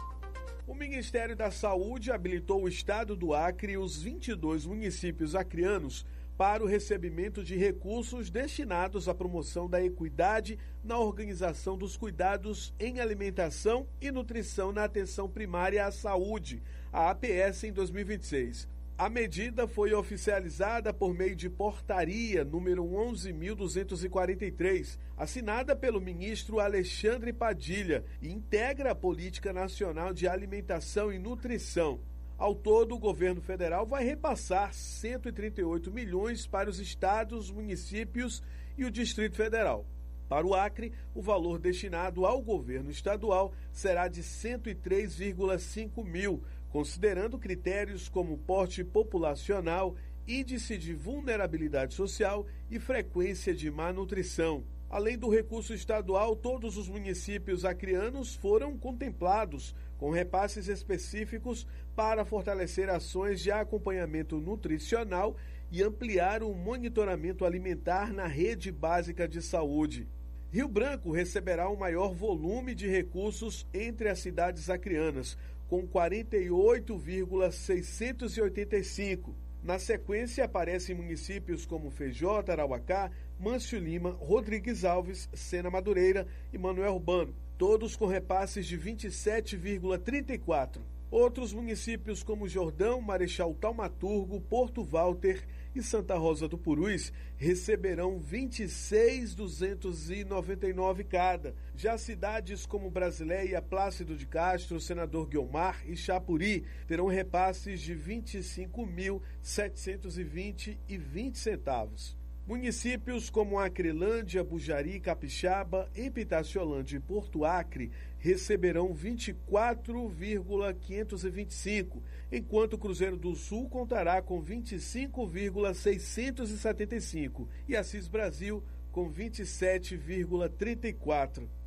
O Ministério da Saúde habilitou o estado do Acre e os vinte e dois municípios acreanos para o recebimento de recursos destinados à promoção da equidade na organização dos cuidados em alimentação e nutrição na atenção primária à saúde, a A P S, em dois mil e vinte e seis. A medida foi oficializada por meio de portaria número onze mil duzentos e quarenta e três, assinada pelo ministro Alexandre Padilha, e integra a Política Nacional de Alimentação e Nutrição. Ao todo, o governo federal vai repassar cento e trinta e oito milhões para os estados, municípios e o Distrito Federal. Para o Acre, o valor destinado ao governo estadual será de cento e três vírgula cinco mil, considerando critérios como porte populacional, índice de vulnerabilidade social e frequência de má nutrição. Além do recurso estadual, todos os municípios acreanos foram contemplados com repasses específicos para fortalecer ações de acompanhamento nutricional e ampliar o monitoramento alimentar na rede básica de saúde. Rio Branco receberá o maior volume de recursos entre as cidades acreanas, com quarenta e oito vírgula seiscentos e oitenta e cinco. Na sequência, aparecem municípios como Feijó, Tarauacá, Mâncio Lima, Rodrigues Alves, Sena Madureira e Manoel Urbano, todos com repasses de vinte e sete vírgula trinta e quatro. Outros municípios como Jordão, Marechal Taumaturgo, Porto Walter e Santa Rosa do Purus receberão vinte e seis mil duzentos e noventa e nove cada. Já cidades como Brasileia, Plácido de Castro, Senador Guiomar e Chapuri terão repasses de vinte e cinco mil setecentos e vinte e vinte centavos. Municípios como Acrelândia, Bujari, Capixaba, Epitaciolândia e Porto Acre receberão vinte e quatro vírgula quinhentos e vinte e cinco, enquanto Cruzeiro do Sul contará com vinte e cinco vírgula seiscentos e setenta e cinco e Assis Brasil com vinte e sete vírgula trinta e quatro.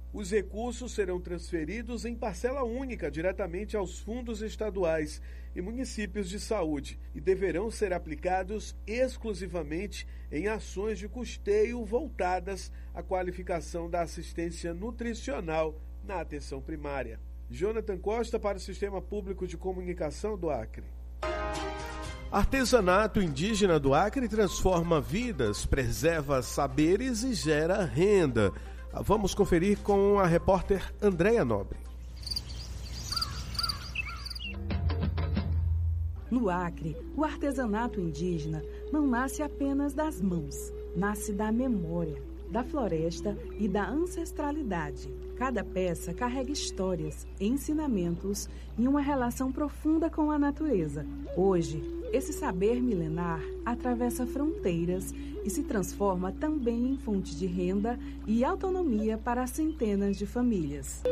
Os recursos serão transferidos em parcela única diretamente aos fundos estaduais e municípios de saúde e deverão ser aplicados exclusivamente em ações de custeio voltadas à qualificação da assistência nutricional na atenção primária. Jonathan Costa para o Sistema Público de Comunicação do Acre. Artesanato indígena do Acre transforma vidas, preserva saberes e gera renda. Vamos conferir com a repórter Andréia Nobre. No Acre, o artesanato indígena não nasce apenas das mãos, nasce da memória, da floresta e da ancestralidade. Cada peça carrega histórias, ensinamentos e uma relação profunda com a natureza. Hoje, esse saber milenar atravessa fronteiras e se transforma também em fonte de renda e autonomia para centenas de famílias.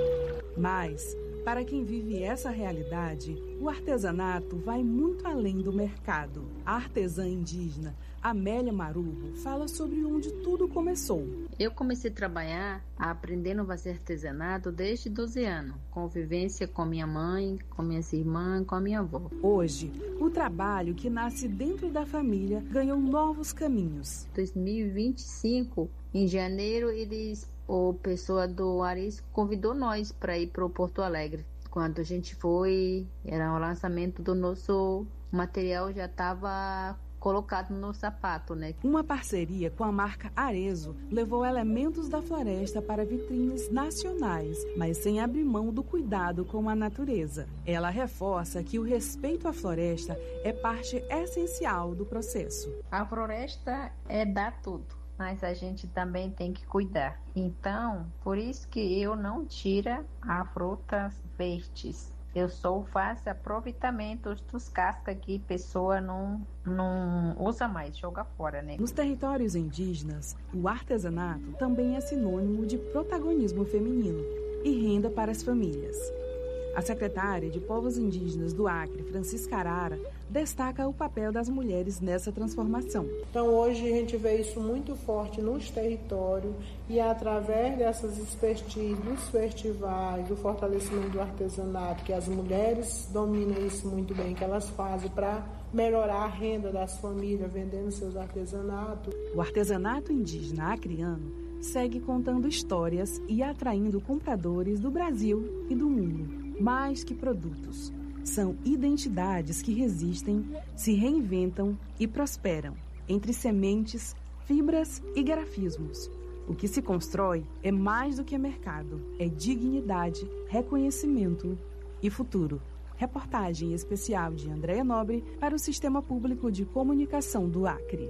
Mas, para quem vive essa realidade, o artesanato vai muito além do mercado. A artesã indígena Amélia Marubo fala sobre onde tudo começou. Eu comecei a trabalhar, aprendendo a fazer artesanato desde doze anos, convivência com minha mãe, com minhas irmãs, com a minha avó. Hoje, o trabalho que nasce dentro da família ganhou novos caminhos. Em dois mil e vinte e cinco, em janeiro, eles, o pessoal do Arisco convidou nós para ir para o Porto Alegre. Quando a gente foi, era o lançamento do nosso material, já estava colocado no sapato, né? Uma parceria com a marca Arezzo levou elementos da floresta para vitrines nacionais, mas sem abrir mão do cuidado com a natureza. Ela reforça que o respeito à floresta é parte essencial do processo. A floresta é dar tudo, mas a gente também tem que cuidar. Então, por isso que eu não tiro as frutas verdes. Eu só faço aproveitamento dos cascas que a pessoa não, não usa mais, joga fora, né? Nos territórios indígenas, o artesanato também é sinônimo de protagonismo feminino e renda para as famílias. A secretária de Povos Indígenas do Acre, Francisca Arara, destaca o papel das mulheres nessa transformação. Então hoje a gente vê isso muito forte nos territórios e através dessas expertises, dos festivais, do fortalecimento do artesanato, que as mulheres dominam isso muito bem, que elas fazem para melhorar a renda das famílias, vendendo seus artesanatos. O artesanato indígena acreano segue contando histórias e atraindo compradores do Brasil e do mundo. Mais que produtos, são identidades que resistem, se reinventam e prosperam, entre sementes, fibras e grafismos. O que se constrói é mais do que mercado, é dignidade, reconhecimento e futuro. Reportagem especial de Andréia Nobre para o Sistema Público de Comunicação do Acre.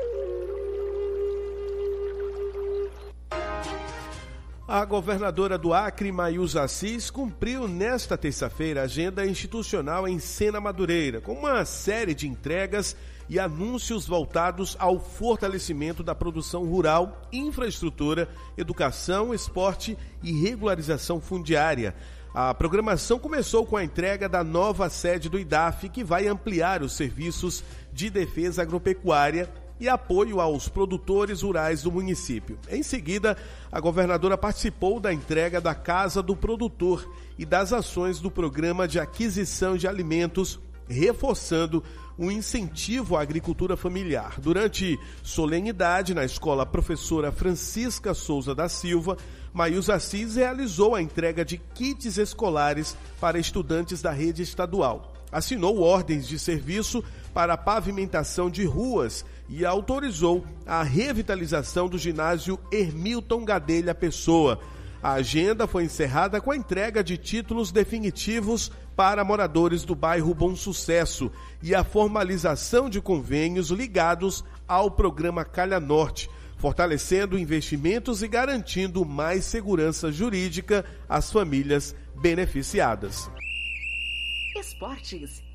A governadora do Acre, Mayuza Assis, cumpriu nesta terça-feira a agenda institucional em Sena Madureira, com uma série de entregas e anúncios voltados ao fortalecimento da produção rural, infraestrutura, educação, esporte e regularização fundiária. A programação começou com a entrega da nova sede do I D A F, que vai ampliar os serviços de defesa agropecuária e apoio aos produtores rurais do município. Em seguida, a governadora participou da entrega da Casa do Produtor e das ações do Programa de Aquisição de Alimentos, reforçando o incentivo à agricultura familiar. Durante solenidade na Escola Professora Francisca Souza da Silva, Mayuza Assis realizou a entrega de kits escolares para estudantes da rede estadual. Assinou ordens de serviço para a pavimentação de ruas e autorizou a revitalização do ginásio Hermilton Gadelha Pessoa. A agenda foi encerrada com a entrega de títulos definitivos para moradores do bairro Bom Sucesso e a formalização de convênios ligados ao programa Calha Norte, fortalecendo investimentos e garantindo mais segurança jurídica às famílias beneficiadas. Esportes.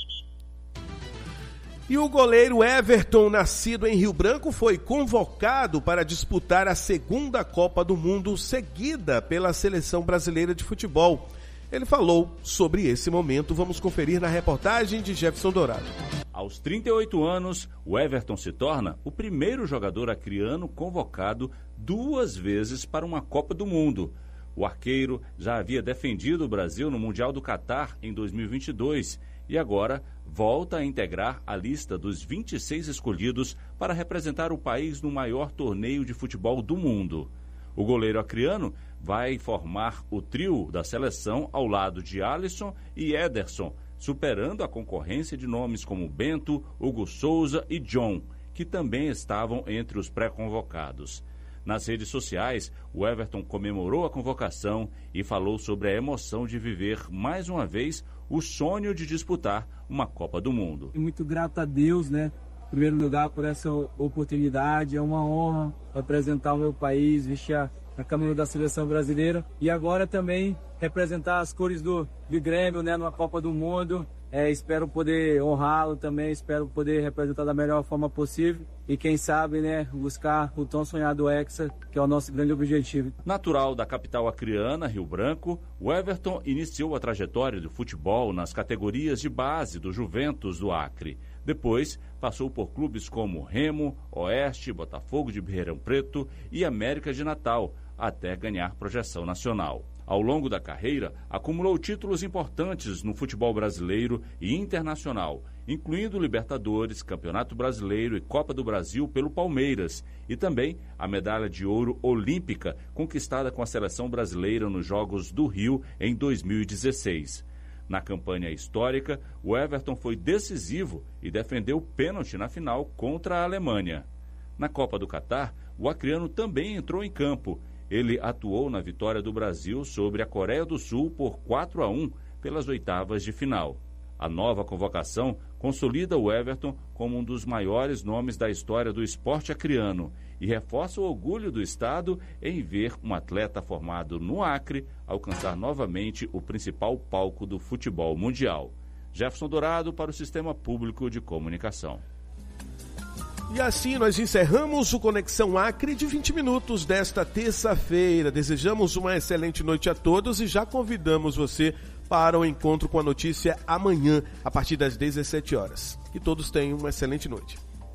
E o goleiro Everton, nascido em Rio Branco, foi convocado para disputar a segunda Copa do Mundo seguida pela Seleção Brasileira de Futebol. Ele falou sobre esse momento. Vamos conferir na reportagem de Jefferson Dourado. A Aos trinta e oito anos, o Everton se torna o primeiro jogador acreano convocado duas vezes para uma Copa do Mundo. O arqueiro já havia defendido o Brasil no Mundial do Catar em dois mil e vinte e dois e agora volta a integrar a lista dos vinte e seis escolhidos para representar o país no maior torneio de futebol do mundo. O goleiro acreano vai formar o trio da seleção ao lado de Alisson e Ederson, superando a concorrência de nomes como Bento, Hugo Souza e John, que também estavam entre os pré-convocados. Nas redes sociais, o Everton comemorou a convocação e falou sobre a emoção de viver mais uma vez o sonho de disputar uma Copa do Mundo. Muito grato a Deus, né? Em primeiro lugar, por essa oportunidade. É uma honra representar o meu país, vestir a, a camisa da seleção brasileira e agora também representar as cores do, do Grêmio, né, numa Copa do Mundo. É, espero poder honrá-lo também, espero poder representar da melhor forma possível e quem sabe, né, buscar o tão sonhado Hexa, que é o nosso grande objetivo. Natural da capital acreana, Rio Branco, o Everton iniciou a trajetória do futebol nas categorias de base do Juventus do Acre. Depois, passou por clubes como Remo, Oeste, Botafogo de Ribeirão Preto e América de Natal, até ganhar projeção nacional. Ao longo da carreira, acumulou títulos importantes no futebol brasileiro e internacional, incluindo Libertadores, Campeonato Brasileiro e Copa do Brasil pelo Palmeiras, e também a medalha de ouro olímpica conquistada com a seleção brasileira nos Jogos do Rio em dois mil e dezesseis. Na campanha histórica, o Everton foi decisivo e defendeu o pênalti na final contra a Alemanha. Na Copa do Catar, o acreano também entrou em campo. Ele atuou na vitória do Brasil sobre a Coreia do Sul por quatro a um pelas oitavas de final. A nova convocação consolida o Everton como um dos maiores nomes da história do esporte acreano e reforça o orgulho do Estado em ver um atleta formado no Acre alcançar novamente o principal palco do futebol mundial. Jefferson Dourado para o Sistema Público de Comunicação. E assim nós encerramos o Conexão Acre de vinte minutos desta terça-feira. Desejamos uma excelente noite a todos e já convidamos você para o encontro com a notícia amanhã, a partir das dezessete horas. Que todos tenham uma excelente noite.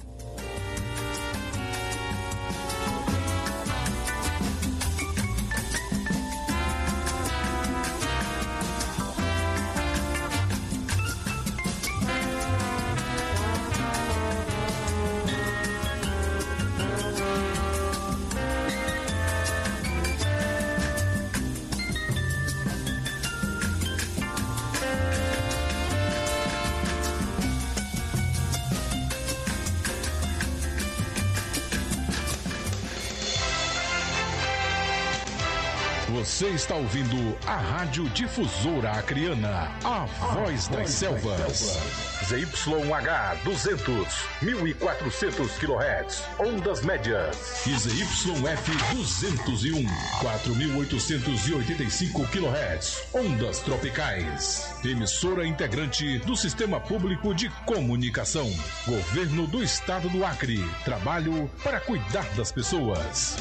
Você está ouvindo a Rádio Difusora Acreana, a voz das selvas. Z Y H duzentos, mil e quatrocentos quilohertz, ondas médias. E Z Y F duzentos e um, quatro mil oitocentos e oitenta e cinco quilohertz, ondas tropicais. Emissora integrante do Sistema Público de Comunicação. Governo do Estado do Acre. Trabalho para cuidar das pessoas.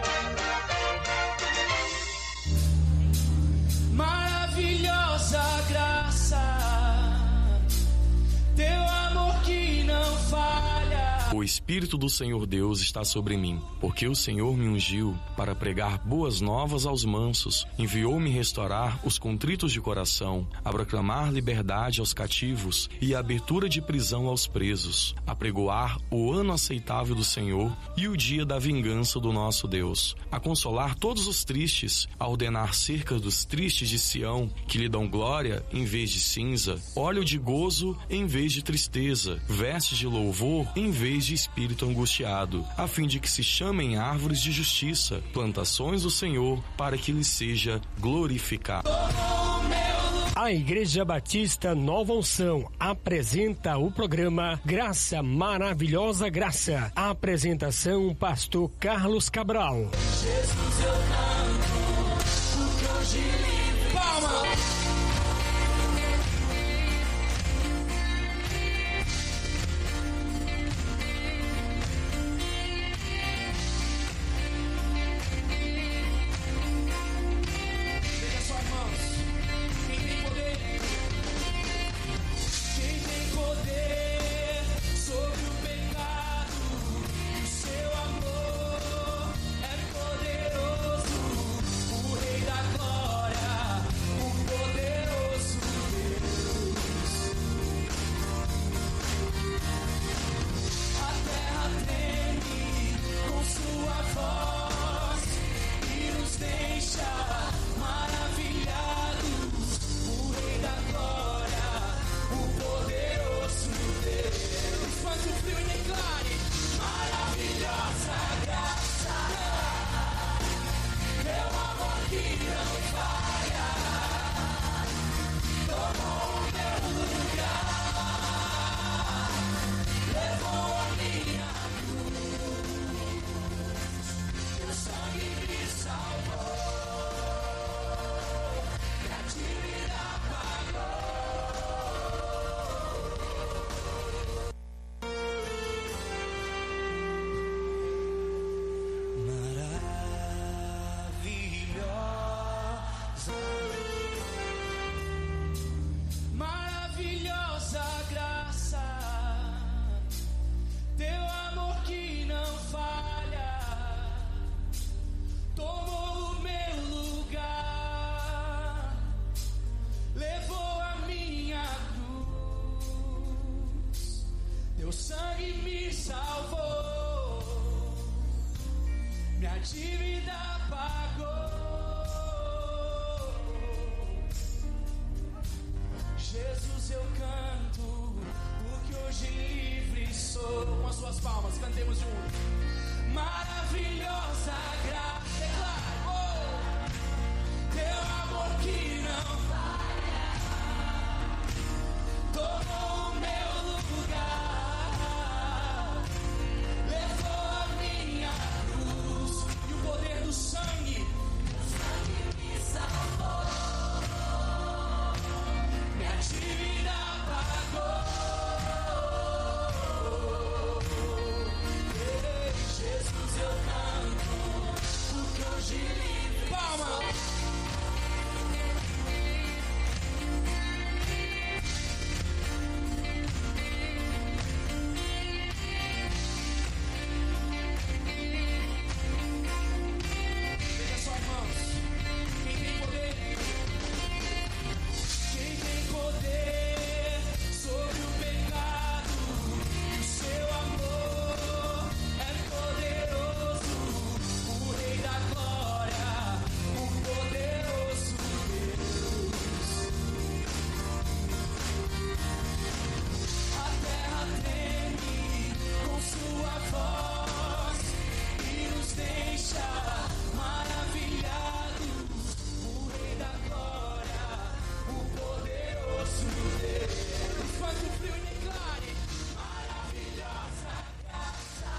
Maravilhosa graça, teu amor que não falha. O Espírito do Senhor Deus está sobre mim, porque o Senhor me ungiu para pregar boas novas aos mansos, enviou-me restaurar os contritos de coração, a proclamar liberdade aos cativos e a abertura de prisão aos presos, a pregoar o ano aceitável do Senhor e o dia da vingança do nosso Deus, a consolar todos os tristes, a ordenar cerca dos tristes de Sião, que lhe dão glória em vez de cinza, óleo de gozo em vez de tristeza, vestes de louvor em vez de espírito angustiado, a fim de que se chamem árvores de justiça, plantações do Senhor, para que lhe seja glorificado. A Igreja Batista Nova Unção apresenta o programa Graça Maravilhosa Graça. A apresentação, pastor Carlos Cabral. Jesus, eu canto, porque hoje livre. Palma! Quem tem poder minha dívida pagou. Jesus, eu canto, porque hoje livre sou. Com as suas palmas, cantemos juntos. Maravilhosa graça, declare, oh, teu amor que não falha, tomou o meu lugar, levou a minha cruz e o poder do sangue, o sangue me salvou, minha dívida pagou. Jesus, eu canto, porque hoje livre. Palma! Veja só, irmãos, quem tem poder, quem tem poder sobre o pecado, o seu amor é poderoso, o Rei da Glória, o poderoso Deus. A terra treme com sua voz e nos deixa maravilhados, o Rei da Glória, o poderoso Deus. Quanto frio e declare, maravilhosa graça,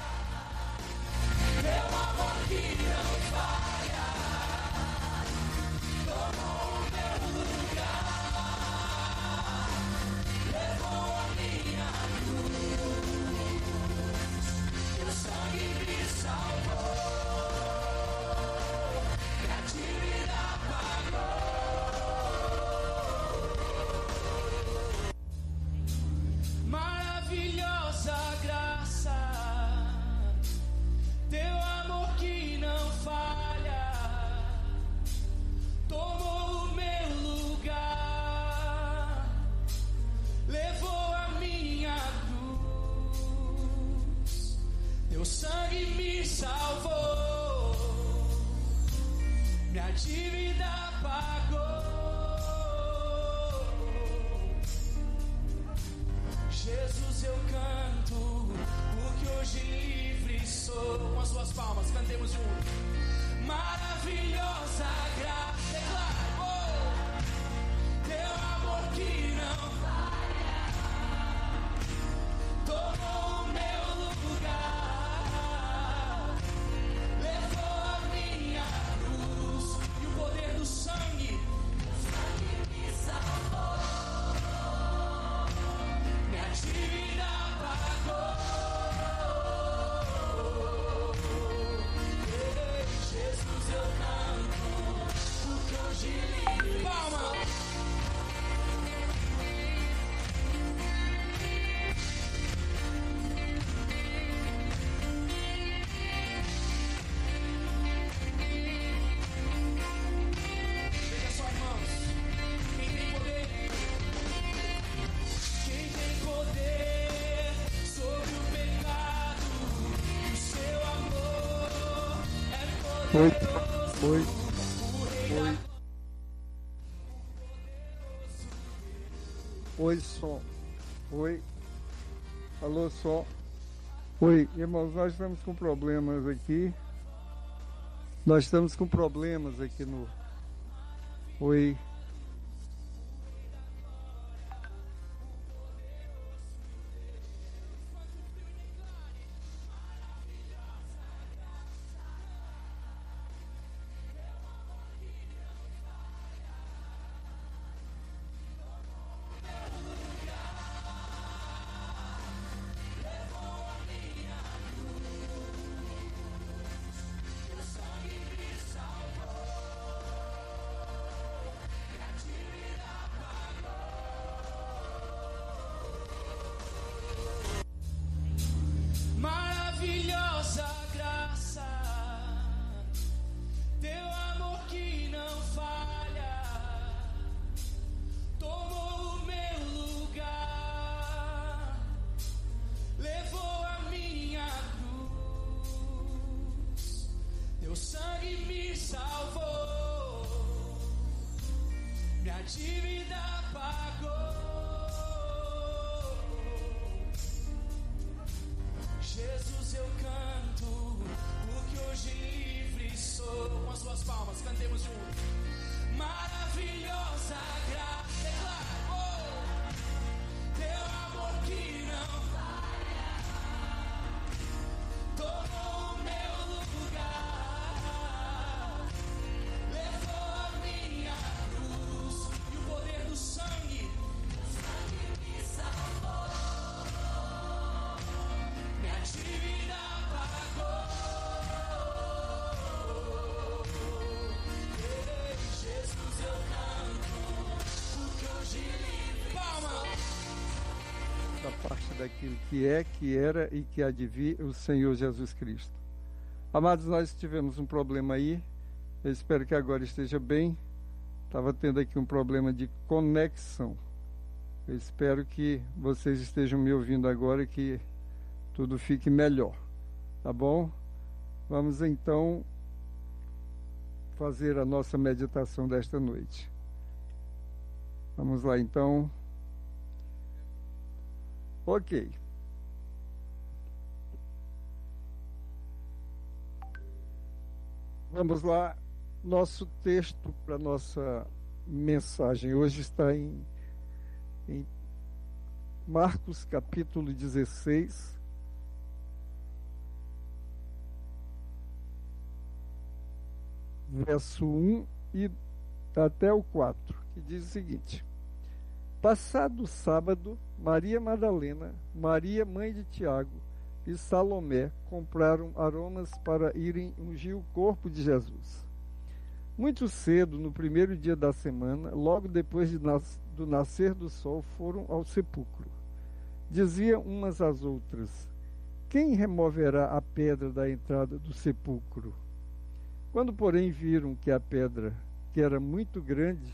teu amor que não falha, tomou o meu lugar, levou a minha cruz, teu sangue me salvou, minha dívida pagou. Maravilhosa graça, teu amor que não falha, tomou o meu lugar, levou a minha cruz, teu sangue me salvou, minha dívida pagou. Jesus, eu canto, porque hoje livre sou. Com as suas palmas, cantemos juntos. Maravilhosa graça, declare, oh, teu amor que não falha, tomou o meu lugar, levou a minha cruz e o poder do sangue, o sangue me salvou, minha dívida pagou. Ei, Jesus, eu canto, porque hoje livre. Palma! Veja só, irmãos, quem tem poder, quem tem poder sobre o pecado, o seu amor é Oi, poderoso. oi, O Rei da oi, som. Oi, alô, som. Oi, irmãos, nós estamos com problemas aqui. Nós estamos com problemas aqui no. Oi. minha dívida pagou. Jesus, eu canto, porque hoje livre sou. Com as suas palmas, cantemos juntos. Maravilhosa graça, declara, oh, teu amor que não falha, tomou o meu lugar, levou a minha cruz e o poder do sangue, sangue me salvou, minha dívida pagou. Jesus, eu canto, porque hoje livre. Palmas! Da parte daquilo que é, que era e que há de vir, o Senhor Jesus Cristo. Amados, nós tivemos um problema aí, eu espero que agora esteja bem. Estava tendo aqui um problema de conexão. Eu espero que vocês estejam me ouvindo agora e que tudo fique melhor, tá bom? Vamos então fazer a nossa meditação desta noite. Vamos lá então. Ok. Vamos lá. Nosso texto para nossa mensagem hoje está em, em Marcos capítulo dezesseis. Verso um e até o quatro, que diz o seguinte: passado o sábado, Maria Madalena, Maria mãe de Tiago e Salomé compraram aromas para irem ungir o corpo de Jesus. Muito cedo, no primeiro dia da semana, logo depois de nas, do nascer do sol, foram ao sepulcro. Diziam umas às outras: quem removerá a pedra da entrada do sepulcro? Quando, porém, viram que a pedra, que era muito grande,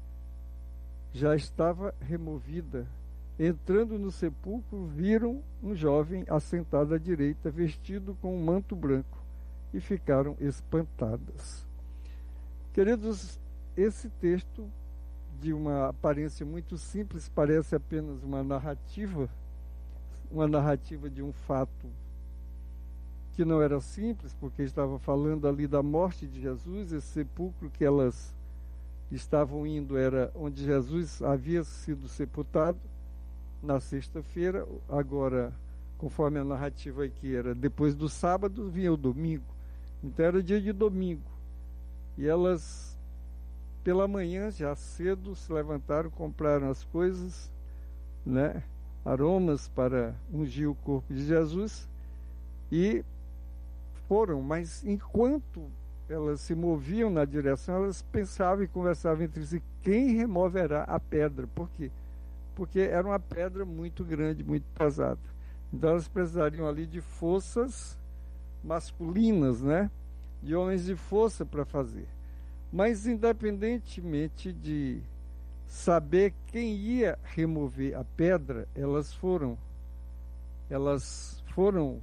já estava removida, entrando no sepulcro, viram um jovem assentado à direita, vestido com um manto branco, e ficaram espantadas. Queridos, esse texto, de uma aparência muito simples, parece apenas uma narrativa, uma narrativa de um fato que não era simples, porque estava falando ali da morte de Jesus. Esse sepulcro que elas estavam indo era onde Jesus havia sido sepultado na sexta-feira. Agora, conforme a narrativa aqui, era depois do sábado, vinha o domingo. Então era dia de domingo. E elas, pela manhã, já cedo, se levantaram, compraram as coisas, né, aromas para ungir o corpo de Jesus, e foram, mas enquanto elas se moviam na direção, elas pensavam e conversavam entre si: quem removerá a pedra? Por quê? Porque era uma pedra muito grande, muito pesada. Então elas precisariam ali de forças masculinas, né? De homens de força para fazer. Mas independentemente de saber quem ia remover a pedra, elas foram, elas foram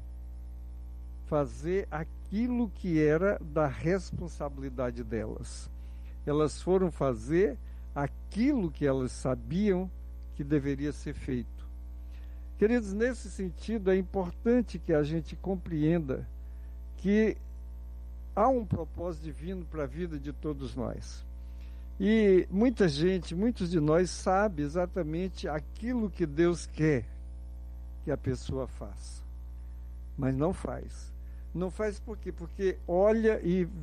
fazer aquilo que era da responsabilidade delas. Elas foram fazer aquilo que elas sabiam que deveria ser feito. Queridos, nesse sentido é importante que a gente compreenda que há um propósito divino para a vida de todos nós. E muita gente, muitos de nós sabe exatamente aquilo que Deus quer que a pessoa faça, mas não faz. Não faz por quê? Porque olha e